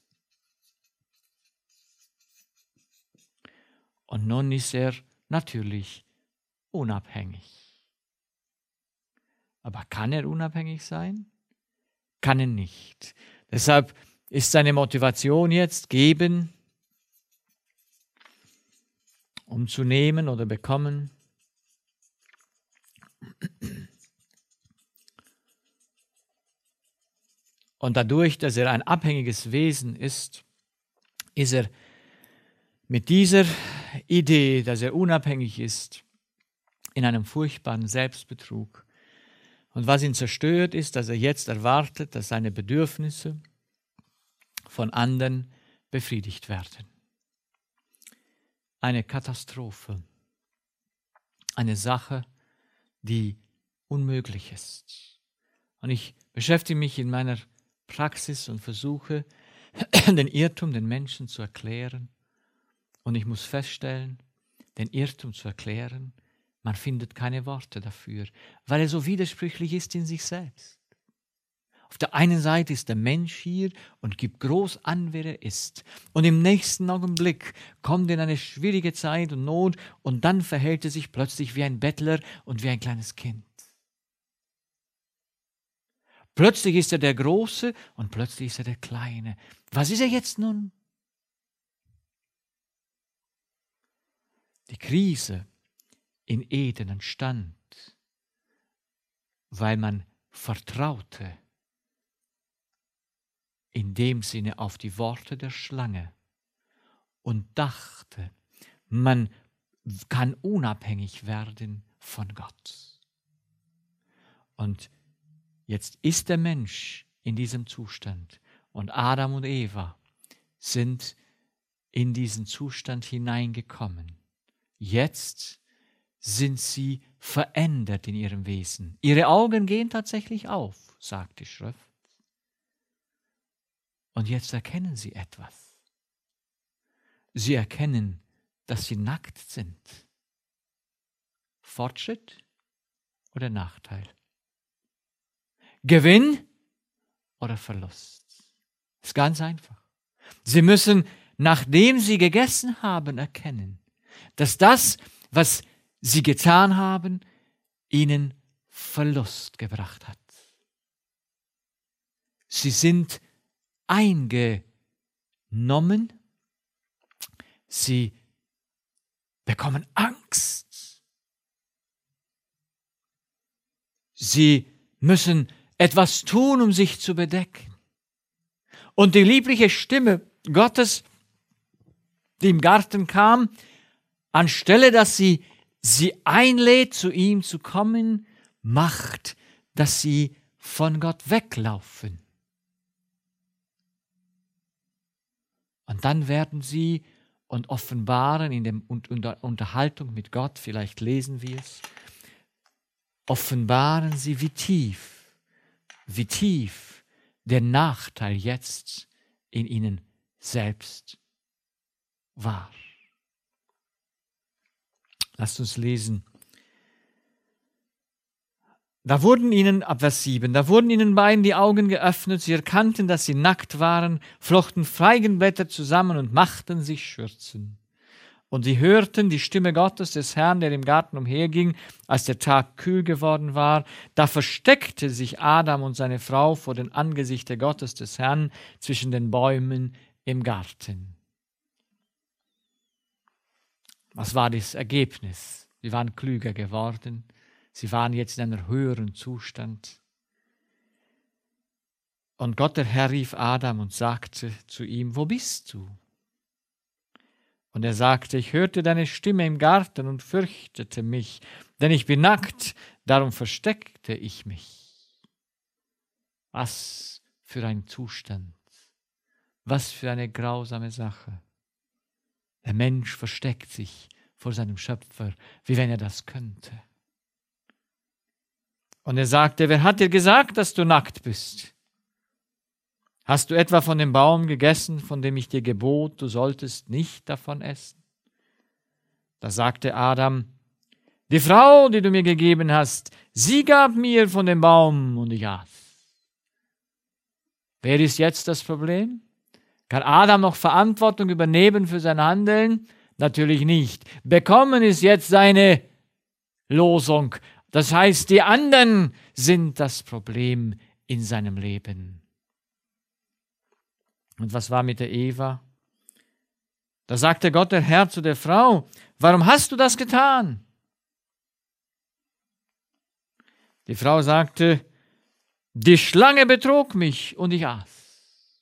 Und nun ist er natürlich unabhängig. Aber kann er unabhängig sein? Kann er nicht. Deshalb ist seine Motivation jetzt geben, um zu nehmen oder bekommen. Und dadurch, dass er ein abhängiges Wesen ist er mit dieser Idee, dass er unabhängig ist, in einem furchtbaren Selbstbetrug. Und was ihn zerstört, ist, dass er jetzt erwartet, dass seine Bedürfnisse von anderen befriedigt werden. Eine Katastrophe, eine Sache, die unmöglich ist. Und ich beschäftige mich in meiner Praxis und versuche, den Irrtum den Menschen zu erklären. Und ich muss feststellen, den Irrtum zu erklären, man findet keine Worte dafür, weil er so widersprüchlich ist in sich selbst. Auf der einen Seite ist der Mensch hier und gibt groß an, wer er ist. Und im nächsten Augenblick kommt in eine schwierige Zeit und Not und dann verhält er sich plötzlich wie ein Bettler und wie ein kleines Kind. Plötzlich ist er der Große und plötzlich ist er der Kleine. Was ist er jetzt nun? Die Krise in Eden entstand, weil man vertraute in dem Sinne auf die Worte der Schlange und dachte, man kann unabhängig werden von Gott. Und jetzt ist der Mensch in diesem Zustand und Adam und Eva sind in diesen Zustand hineingekommen. Jetzt sind sie verändert in ihrem Wesen. Ihre Augen gehen tatsächlich auf, sagt die Schrift. Und jetzt erkennen sie etwas. Sie erkennen, dass sie nackt sind. Fortschritt oder Nachteil? Gewinn oder Verlust? Das ist ganz einfach. Sie müssen, nachdem sie gegessen haben, erkennen, dass das, was sie getan haben, ihnen Verlust gebracht hat. Sie sind eingenommen, sie bekommen Angst. Sie müssen etwas tun, um sich zu bedecken. Und die liebliche Stimme Gottes, die im Garten kam, anstelle dass sie einlädt, zu ihm zu kommen, macht, dass sie von Gott weglaufen. Und dann werden sie und offenbaren in der Unterhaltung mit Gott, vielleicht lesen wir es, offenbaren sie, wie tief der Nachteil jetzt in ihnen selbst war. Lasst uns lesen. Da wurden ihnen, ab Vers 7, da wurden ihnen beiden die Augen geöffnet, sie erkannten, dass sie nackt waren, flochten Feigenblätter zusammen und machten sich Schürzen. Und sie hörten die Stimme Gottes des Herrn, der im Garten umherging, als der Tag kühl geworden war. Da versteckte sich Adam und seine Frau vor dem Angesicht der Gottes des Herrn zwischen den Bäumen im Garten. Was war das Ergebnis? Sie waren klüger geworden. Sie waren jetzt in einem höheren Zustand. Und Gott, der Herr, rief Adam und sagte zu ihm, wo bist du? Und er sagte, ich hörte deine Stimme im Garten und fürchtete mich, denn ich bin nackt, darum versteckte ich mich. Was für ein Zustand, was für eine grausame Sache. Der Mensch versteckt sich vor seinem Schöpfer, wie wenn er das könnte. Und er sagte, wer hat dir gesagt, dass du nackt bist? Hast du etwa von dem Baum gegessen, von dem ich dir gebot, du solltest nicht davon essen? Da sagte Adam, die Frau, die du mir gegeben hast, sie gab mir von dem Baum und ich aß. Wer ist jetzt das Problem? Kann Adam noch Verantwortung übernehmen für sein Handeln? Natürlich nicht. Bekommen ist jetzt seine Losung. Das heißt, die anderen sind das Problem in seinem Leben. Und was war mit der Eva? Da sagte Gott, der Herr, zu der Frau, warum hast du das getan? Die Frau sagte, die Schlange betrog mich und ich aß.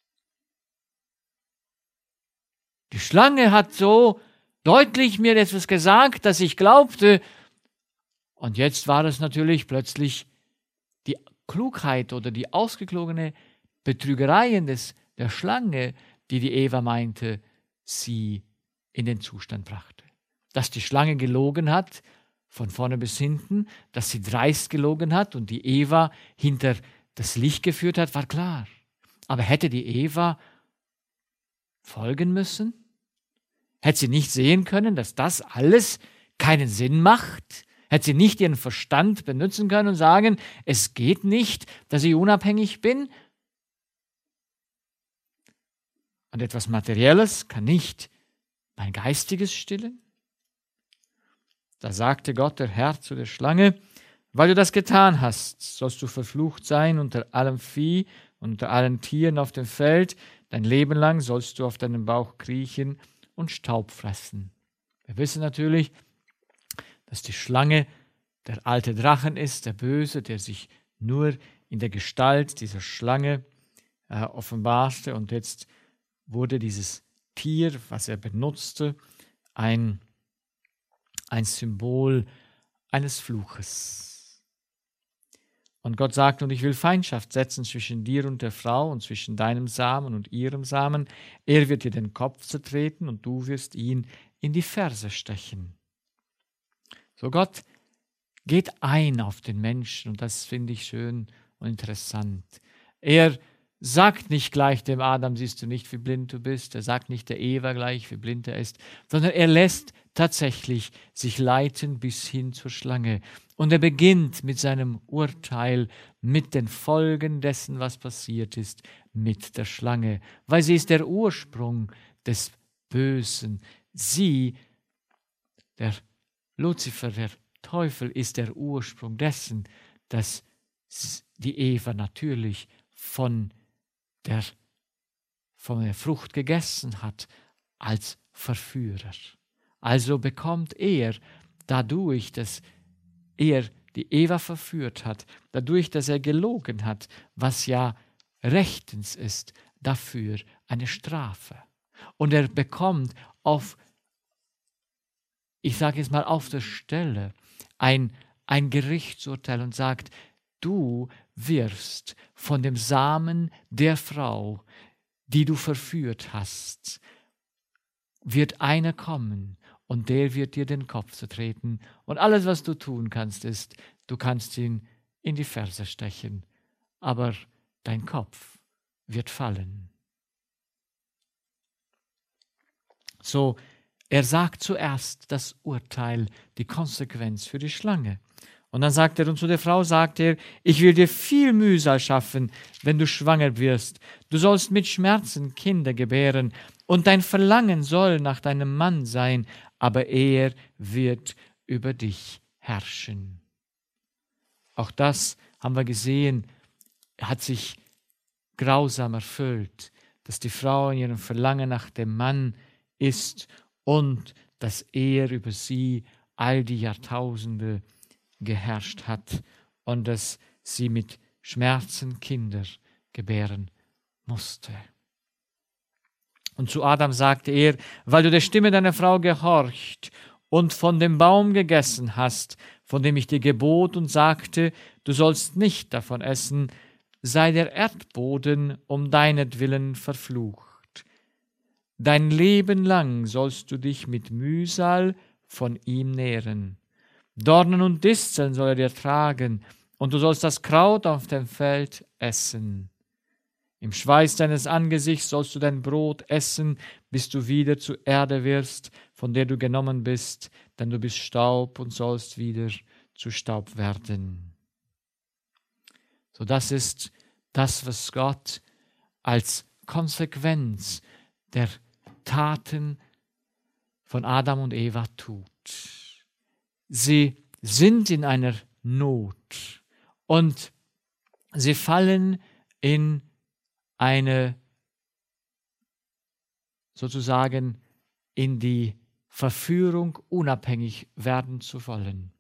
Die Schlange hat so deutlich mir etwas gesagt, dass ich glaubte, und jetzt war es natürlich plötzlich die Klugheit oder die ausgeklogene Betrügereien der Schlange, die Eva meinte, sie in den Zustand brachte. Dass die Schlange gelogen hat, von vorne bis hinten, dass sie dreist gelogen hat und die Eva hinter das Licht geführt hat, war klar. Aber hätte die Eva folgen müssen? Hätte sie nicht sehen können, dass das alles keinen Sinn macht? Hätte sie nicht ihren Verstand benutzen können und sagen, es geht nicht, dass ich unabhängig bin? Und etwas Materielles kann nicht mein Geistiges stillen? Da sagte Gott, der Herr, zu der Schlange, weil du das getan hast, sollst du verflucht sein unter allem Vieh und unter allen Tieren auf dem Feld. Dein Leben lang sollst du auf deinem Bauch kriechen und Staub fressen. Wir wissen natürlich, dass die Schlange der alte Drachen ist, der Böse, der sich nur in der Gestalt dieser Schlange offenbarte. Und jetzt wurde dieses Tier, was er benutzte, ein Symbol eines Fluches. Und Gott sagt, und ich will Feindschaft setzen zwischen dir und der Frau und zwischen deinem Samen und ihrem Samen. Er wird dir den Kopf zertreten und du wirst ihn in die Ferse stechen. So, Gott geht ein auf den Menschen und das finde ich schön und interessant. Er sagt nicht gleich dem Adam, siehst du nicht, wie blind du bist. Er sagt nicht der Eva gleich, wie blind er ist, sondern er lässt tatsächlich sich leiten bis hin zur Schlange. Und er beginnt mit seinem Urteil, mit den Folgen dessen, was passiert ist, mit der Schlange. Weil sie ist der Ursprung des Bösen. Sie, der Luzifer, der Teufel, ist der Ursprung dessen, dass die Eva natürlich von der Frucht gegessen hat als Verführer. Also bekommt er dadurch, dass er die Eva verführt hat, dadurch, dass er gelogen hat, was ja rechtens ist, dafür eine Strafe. Und er bekommt ich sage jetzt mal auf der Stelle, ein Gerichtsurteil und sagt, du wirst von dem Samen der Frau, die du verführt hast, wird einer kommen und der wird dir den Kopf zertreten. Und alles, was du tun kannst, ist, du kannst ihn in die Ferse stechen, aber dein Kopf wird fallen. So, er sagt zuerst das Urteil, die Konsequenz für die Schlange. Und dann sagt er, und zu der Frau sagt er, ich will dir viel Mühsal schaffen, wenn du schwanger wirst. Du sollst mit Schmerzen Kinder gebären, und dein Verlangen soll nach deinem Mann sein, aber er wird über dich herrschen. Auch das haben wir gesehen, hat sich grausam erfüllt, dass die Frau in ihrem Verlangen nach dem Mann ist und dass er über sie all die Jahrtausende geherrscht hat und dass sie mit Schmerzen Kinder gebären musste. Und zu Adam sagte er, weil du der Stimme deiner Frau gehorcht und von dem Baum gegessen hast, von dem ich dir gebot und sagte, du sollst nicht davon essen, sei der Erdboden um deinetwillen verflucht. Dein Leben lang sollst du dich mit Mühsal von ihm nähren. Dornen und Disteln soll er dir tragen, und du sollst das Kraut auf dem Feld essen. Im Schweiß deines Angesichts sollst du dein Brot essen, bis du wieder zur Erde wirst, von der du genommen bist, denn du bist Staub und sollst wieder zu Staub werden. So, das ist das, was Gott als Konsequenz der Taten von Adam und Eva tut. Sie sind in einer Not und sie fallen in sozusagen in die Verführung, unabhängig werden zu wollen.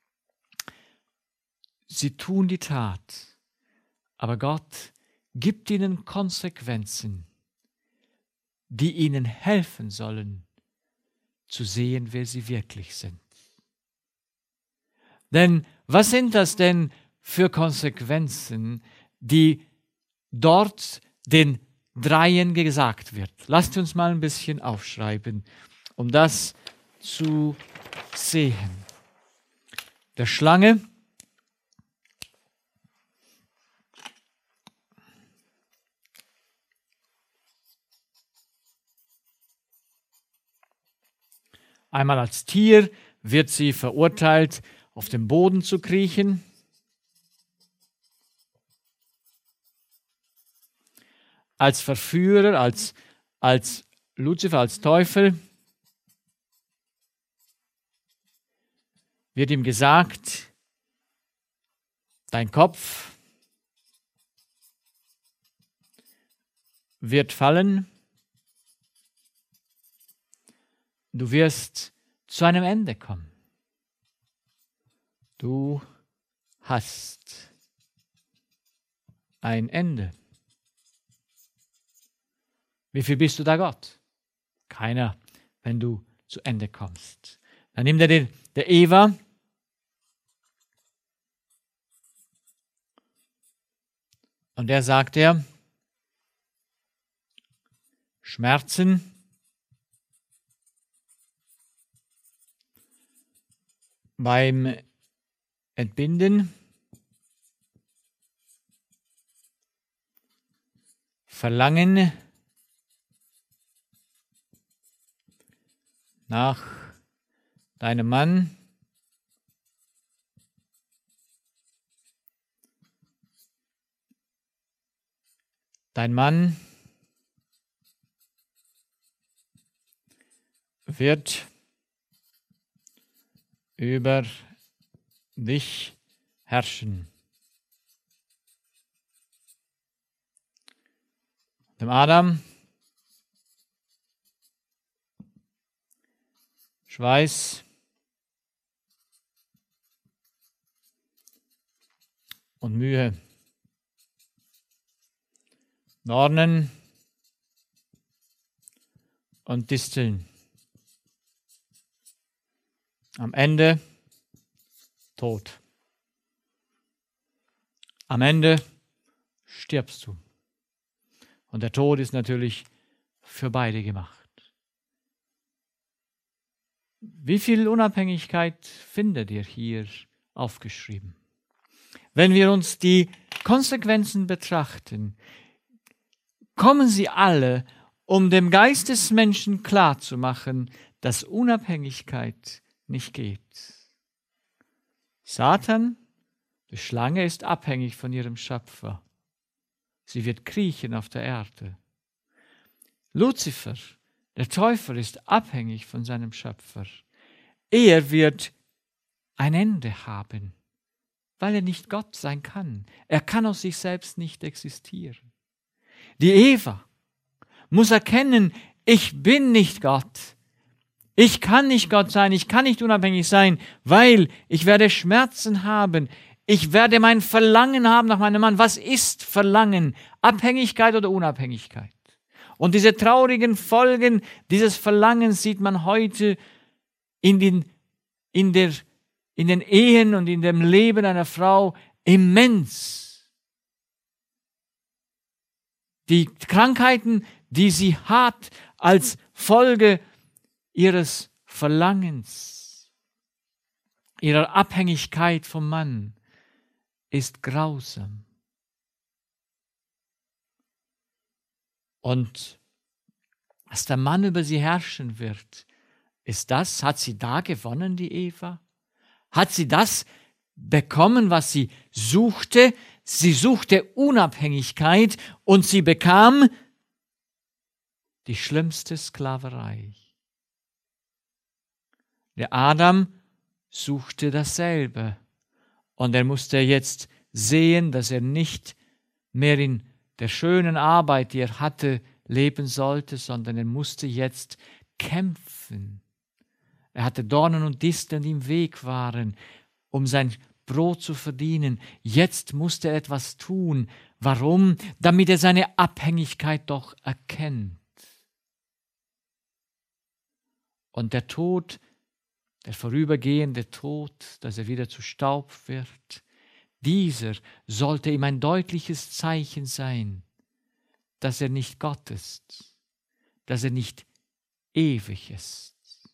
Sie tun die Tat, aber Gott gibt ihnen Konsequenzen, die ihnen helfen sollen, zu sehen, wer sie wirklich sind. Denn was sind das denn für Konsequenzen, die dort den Dreien gesagt wird? Lasst uns mal ein bisschen aufschreiben, um das zu sehen. Der Schlange einmal als Tier wird sie verurteilt, auf dem Boden zu kriechen. Als Verführer, als Luzifer, als Teufel wird ihm gesagt, dein Kopf wird fallen, du wirst zu einem Ende kommen. Du hast ein Ende. Wie viel bist du da Gott? Keiner, wenn du zu Ende kommst. Dann nimmt er der Eva und der sagt Schmerzen beim Entbinden, Verlangen nach deinem Mann, dein Mann wird über dich herrschen. Dem Adam Schweiß und Mühe, Dornen und Disteln. Am Ende Tod. Am Ende stirbst du. Und der Tod ist natürlich für beide gemacht. Wie viel Unabhängigkeit findet ihr hier aufgeschrieben? Wenn wir uns die Konsequenzen betrachten, kommen sie alle, um dem Geist des Menschen klarzumachen, dass Unabhängigkeit nicht geht. Satan, die Schlange, ist abhängig von ihrem Schöpfer. Sie wird kriechen auf der Erde. Luzifer, der Teufel, ist abhängig von seinem Schöpfer. Er wird ein Ende haben, weil er nicht Gott sein kann. Er kann aus sich selbst nicht existieren. Die Eva muss erkennen, ich bin nicht Gott. Ich kann nicht Gott sein, ich kann nicht unabhängig sein, weil ich werde Schmerzen haben. Ich werde mein Verlangen haben nach meinem Mann. Was ist Verlangen? Abhängigkeit oder Unabhängigkeit? Und diese traurigen Folgen dieses Verlangens sieht man heute in den Ehen und in dem Leben einer Frau immens. Die Krankheiten, die sie hat als Folge ihres Verlangens, ihrer Abhängigkeit vom Mann, ist grausam. Und dass der Mann über sie herrschen wird, hat sie da gewonnen, die Eva? Hat sie das bekommen, was sie suchte? Sie suchte Unabhängigkeit und sie bekam die schlimmste Sklaverei. Der Adam suchte dasselbe und er musste jetzt sehen, dass er nicht mehr in der schönen Arbeit, die er hatte, leben sollte, sondern er musste jetzt kämpfen. Er hatte Dornen und Disteln, die im Weg waren, um sein Brot zu verdienen. Jetzt musste er etwas tun. Warum? Damit er seine Abhängigkeit doch erkennt. Und der Tod, der vorübergehende Tod, dass er wieder zu Staub wird, dieser sollte ihm ein deutliches Zeichen sein, dass er nicht Gott ist, dass er nicht ewig ist.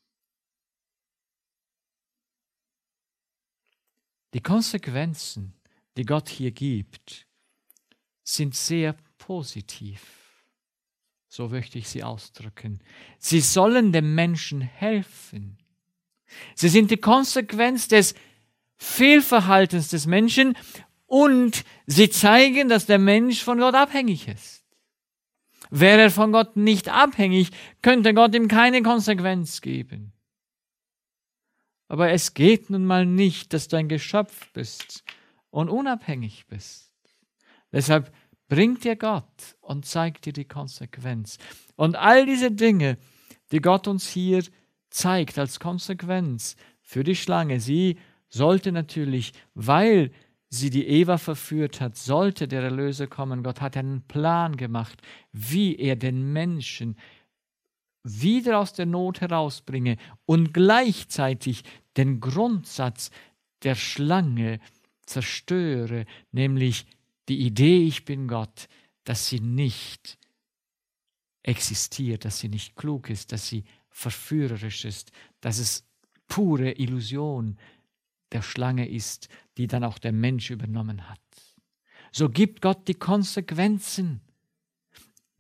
Die Konsequenzen, die Gott hier gibt, sind sehr positiv. So möchte ich sie ausdrücken. Sie sollen dem Menschen helfen. Sie sind die Konsequenz des Fehlverhaltens des Menschen und sie zeigen, dass der Mensch von Gott abhängig ist. Wäre er von Gott nicht abhängig, könnte Gott ihm keine Konsequenz geben. Aber es geht nun mal nicht, dass du ein Geschöpf bist und unabhängig bist. Deshalb bringt dir Gott und zeigt dir die Konsequenz. Und all diese Dinge, die Gott uns hier zeigt als Konsequenz für die Schlange, sie sollte natürlich, weil sie die Eva verführt hat, sollte der Erlöser kommen. Gott hat einen Plan gemacht, wie er den Menschen wieder aus der Not herausbringe und gleichzeitig den Grundsatz der Schlange zerstöre, nämlich die Idee, ich bin Gott, dass sie nicht existiert, dass sie nicht klug ist, dass sie verführerisch ist, dass es pure Illusion der Schlange ist, die dann auch der Mensch übernommen hat. So gibt Gott die Konsequenzen.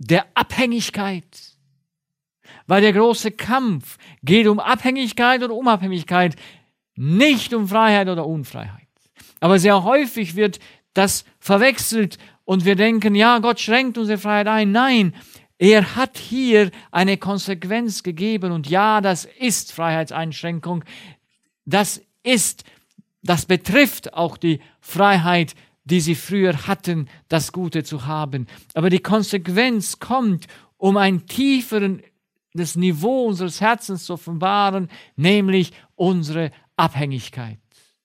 der Abhängigkeit. Weil der große Kampf geht um Abhängigkeit oder Unabhängigkeit, nicht um Freiheit oder Unfreiheit. Aber sehr häufig wird das verwechselt und wir denken, ja, Gott schränkt unsere Freiheit ein. Nein, er hat hier eine Konsequenz gegeben und ja, das ist Freiheitseinschränkung. Das betrifft auch die Freiheit, die sie früher hatten, das Gute zu haben. Aber die Konsequenz kommt, um ein tieferes Niveau unseres Herzens zu offenbaren, nämlich unsere Abhängigkeit.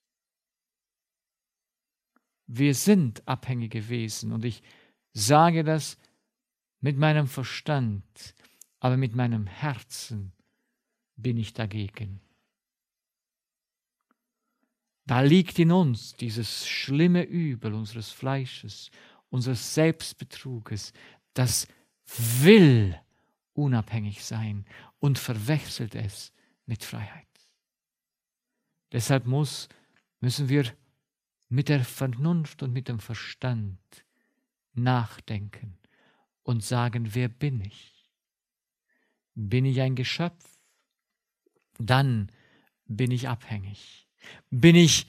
Wir sind abhängige Wesen und ich sage das mit meinem Verstand, aber mit meinem Herzen bin ich dagegen. Da liegt in uns dieses schlimme Übel unseres Fleisches, unseres Selbstbetruges, das will unabhängig sein und verwechselt es mit Freiheit. Deshalb müssen wir mit der Vernunft und mit dem Verstand nachdenken und sagen, wer bin ich? Bin ich ein Geschöpf? Dann bin ich abhängig. Bin ich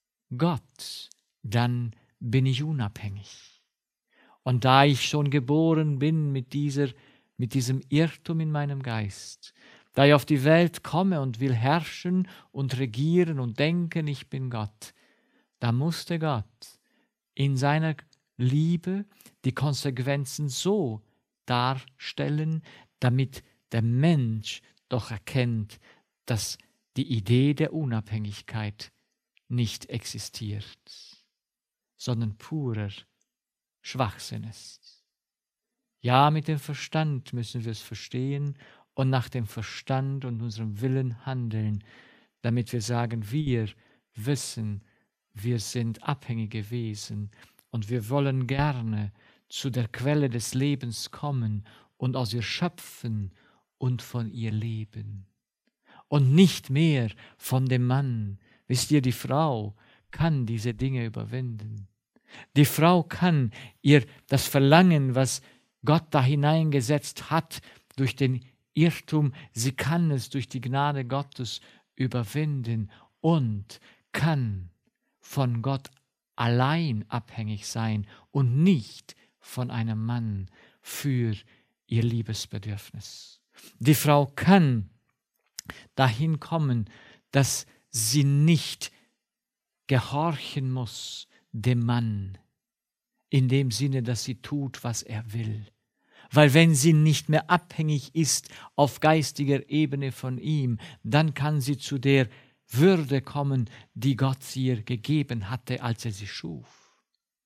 Gott? Dann bin ich unabhängig. Und da ich schon geboren bin mit diesem Irrtum in meinem Geist, da ich auf die Welt komme und will herrschen und regieren und denken, ich bin Gott, da musste Gott in seiner Liebe die Konsequenzen so darstellen, damit der Mensch doch erkennt, dass die Idee der Unabhängigkeit nicht existiert, sondern purer Schwachsinn ist. Ja, mit dem Verstand müssen wir es verstehen und nach dem Verstand und unserem Willen handeln, damit wir sagen, wir wissen, wir sind abhängige Wesen und wir wollen gerne zu der Quelle des Lebens kommen und aus ihr schöpfen und von ihr leben. Und nicht mehr von dem Mann. Wisst ihr, die Frau kann diese Dinge überwinden. Die Frau kann das Verlangen, was Gott da hineingesetzt hat, durch den Irrtum, sie kann es durch die Gnade Gottes überwinden und kann von Gott allein abhängig sein und nicht von einem Mann für ihr Liebesbedürfnis. Die Frau kann dahin kommen, dass sie nicht gehorchen muss dem Mann, in dem Sinne, dass sie tut, was er will. Weil wenn sie nicht mehr abhängig ist auf geistiger Ebene von ihm, dann kann sie zu der Würde kommen, die Gott ihr gegeben hatte, als er sie schuf.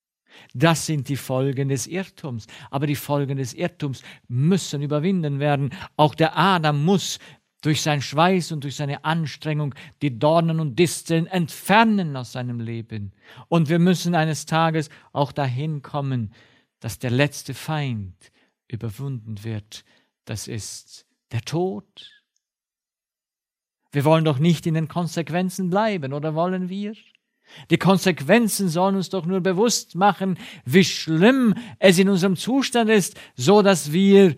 Das sind die Folgen des Irrtums. Aber die Folgen des Irrtums müssen überwinden werden. Auch der Adam muss durch seinen Schweiß und durch seine Anstrengung die Dornen und Disteln entfernen aus seinem Leben. Und wir müssen eines Tages auch dahin kommen, dass der letzte Feind überwunden wird. Das ist der Tod. Wir wollen doch nicht in den Konsequenzen bleiben, oder wollen wir? Die Konsequenzen sollen uns doch nur bewusst machen, wie schlimm es in unserem Zustand ist, so dass wir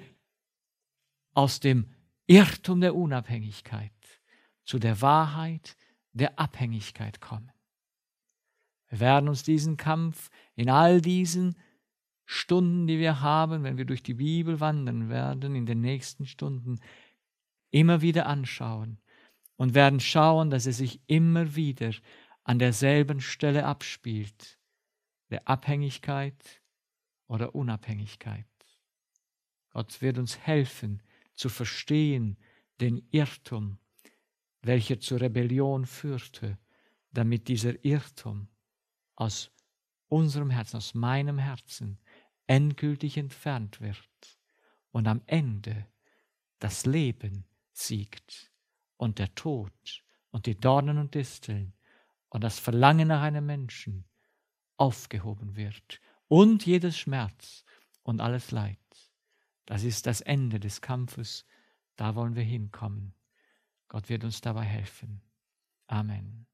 aus dem Irrtum der Unabhängigkeit zu der Wahrheit der Abhängigkeit kommen. Wir werden uns diesen Kampf in all diesen Stunden, die wir haben, wenn wir durch die Bibel wandern werden, in den nächsten Stunden immer wieder anschauen und werden schauen, dass es sich immer wieder an derselben Stelle abspielt, der Abhängigkeit oder Unabhängigkeit. Gott wird uns helfen, zu verstehen den Irrtum, welcher zur Rebellion führte, damit dieser Irrtum aus unserem Herzen, aus meinem Herzen endgültig entfernt wird und am Ende das Leben siegt und der Tod und die Dornen und Disteln und das Verlangen nach einem Menschen aufgehoben wird und jedes Schmerz und alles Leid. Das ist das Ende des Kampfes, da wollen wir hinkommen. Gott wird uns dabei helfen. Amen.